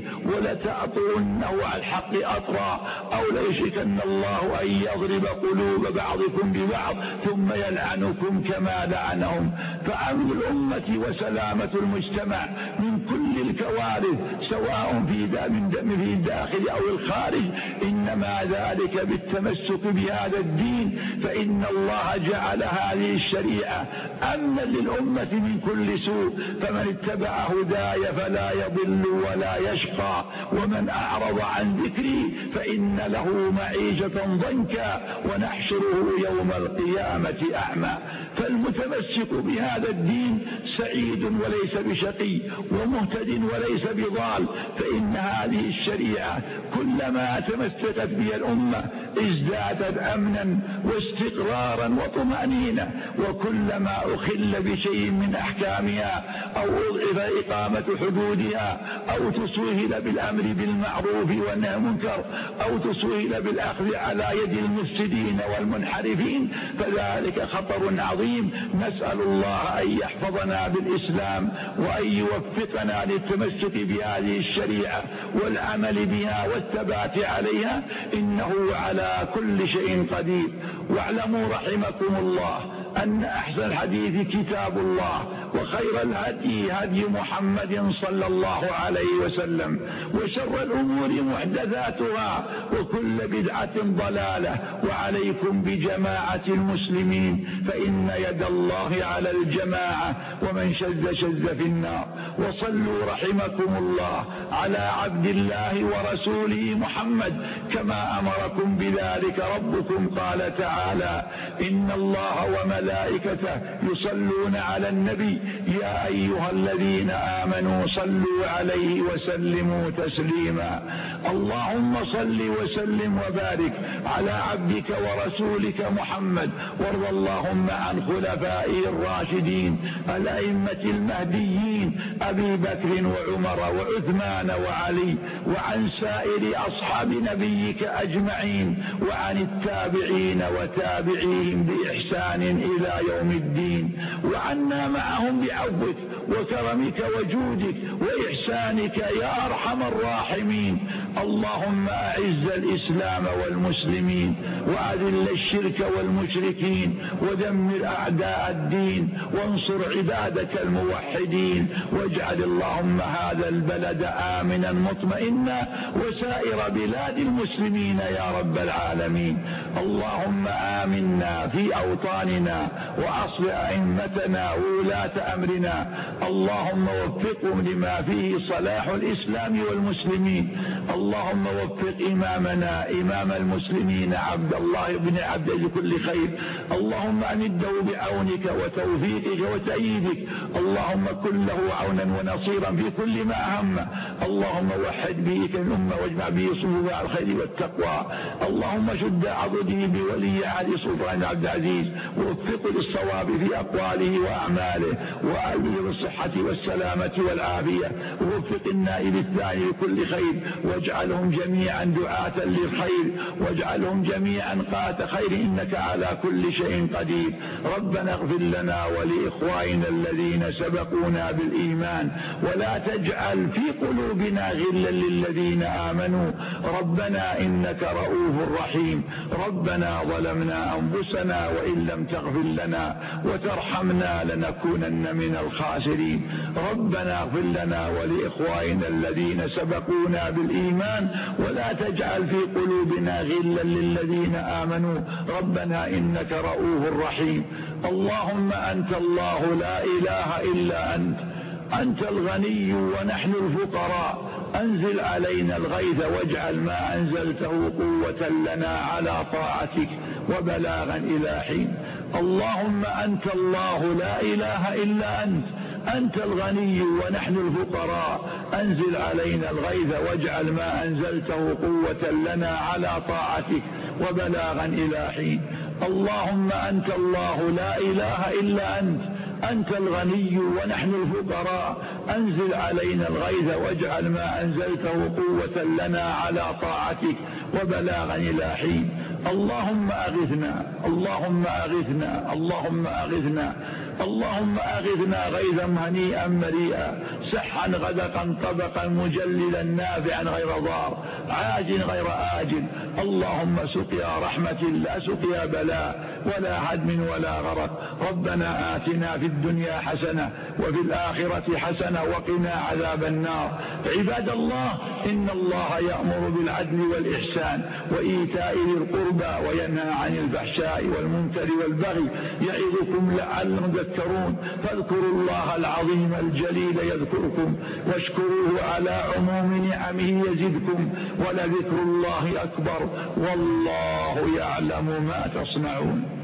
ولتأطرنه على الحق أطرا، أو ليشركن الله أن يضرب قلوب بعضكم ببعض ثم يلعنكم كما لعنهم. فأمن الأمة وسلامة المجتمع من كل الكوارث سواء في الداخل أو الخارج إنما ذلك بالتمسك بهذا الدين، فإن الله جعل هذه الشريعة أمنا للأمة من كل سوء. فمن اتبع هداي فلا يضل ولا يشقى، ومن أعرض عن ذكري فإن له معيشة ضنكا ونحشره يوم القيامة أعمى. فالمتمسك بهذا الدين سعيد وليس بشقي، ومهتد وليس بضال، فإن هذه الشريعة كلما تمسكت بها الأمة ازدادت أمنا واستقرارا وطمأنينة، وكلما أخل بشيء من أحكامها أو أضعف إقامة حدودها أو تسهل بالأمر بالمعروف والنهي عن المنكر أو تسهل بالأخذ على يد المفسدين والمنحرفين فذلك خطر عظيم. نسأل الله أن يحفظنا بالإسلام وأن يوفقنا للتمسك بهذه الشريعة والعمل بها والثبات عليها، إنه على كل شيء قدير. واعلموا رحمكم الله أن أحسن الحديث كتاب الله، وخير الهدي هدي محمد صلى الله عليه وسلم، وشر الأمور محدثاتها، وكل بدعة ضلالة. وعليكم بجماعة المسلمين فإن يد الله على الجماعة، ومن شذ في النار. وصلوا رحمكم الله على عبد الله ورسوله محمد كما أمركم بذلك ربكم. قال تعالى: إن الله وملائكته يصلون على النبي يا أيها الذين آمنوا صلوا عليه وسلموا تسليما. اللهم صل وسلم وبارك على عبدك ورسولك محمد، وارض اللهم عن خلفائه الراشدين الأئمة المهديين أبي بكر وعمر وعثمان وعلي، وعن سائر أصحاب نبيك أجمعين، وعن التابعين وتابعيهم بإحسان إلى يوم الدين، وعنا معهم بعفوك وكرمك وجودك وإحسانك يا أرحم الراحمين. اللهم أعز الإسلام والمسلمين، وأذل الشرك والمشركين، ودمر أعداء الدين، وانصر عبادك الموحدين، واجعل اللهم هذا البلد آمنا مطمئنا وسائر بلاد المسلمين يا رب العالمين. اللهم آمنا في أوطاننا وأصلح أئمتنا وولاة أمرنا، اللهم وفقهم لما فيه صلاح الإسلام والمسلمين. اللهم وفق إمامنا إمام المسلمين عبد الله بن عبد لكل خير، اللهم أمده بعونك وتوفيقك وتأييدك، اللهم كن له عونا ونصيرا في كل ما أهم. اللهم وحد به الأمة واجمع به صفوف الخير والتقوى. اللهم شد عضده بولي عهد سلطان عبد العزيز، ووفقه للصواب في أقواله وأعماله، وأعوذ بالصحة والسلامة والعافية، ووفق النائب الثاني لكل خير، واجعلهم جميعا دعاة للخير، واجعلهم جميعا قاة خير، إنك على كل شيء قدير. ربنا اغفر لنا ولإخواننا الذين سبقونا بالإيمان، ولا تجعل في قلوبنا غلا للذين آمنوا، ربنا إنك رؤوف رحيم. ربنا ظلمنا أنفسنا وإن لم تغفر لنا وترحمنا لنكونن من الخاسرين. ربنا اغفر لنا ولإخواننا الذين سبقونا بالإيمان، ولا تجعل في قلوبنا غلا للذين آمنوا، ربنا إنك رؤوف رحيم. اللهم أنت الله لا إله إلا أنت الغني ونحن الفقراء، أنزل علينا الغيث واجعل ما أنزلته قوة لنا على طاعتك وبلاغا إلى حين. اللهم أنت الله لا إله إلا أنت الغني ونحن الفقراء، أنزل علينا الغيث واجعل ما أنزلته قوة لنا على طاعتك وبلاغا إلى حين. اللهم أنت الله لا إله إلا أنت الغني ونحن الفقراء، أنزل علينا الغيث واجعل ما أنزلته قوة لنا على طاعتك وبلاغا إلى حين. اللهم أغثنا اللهم أغثنا اللهم أغثنا اللهم أغثنا غيثا هنيئا مريئا، سحا غدقا طبقا مجللا نافعا غير ضار، عاجل غير آجل. اللهم سقيا رحمة لا سقيا بلاء ولا هدم ولا غرق. ربنا آتنا في الدنيا حسنة وفي الآخرة حسنة وقنا عذاب النار. عباد الله، إن الله يأمر بالعدل والإحسان وإيتاء ذي القربى وينهى عن الفحشاء والمنكر والبغي، يعظكم لعلكم تذكرون. فاذكروا الله العظيم الجليل يذكركم واشكروه على عموم نعمه يزدكم، ولذكر الله أكبر والله يعلم ما تصنعون.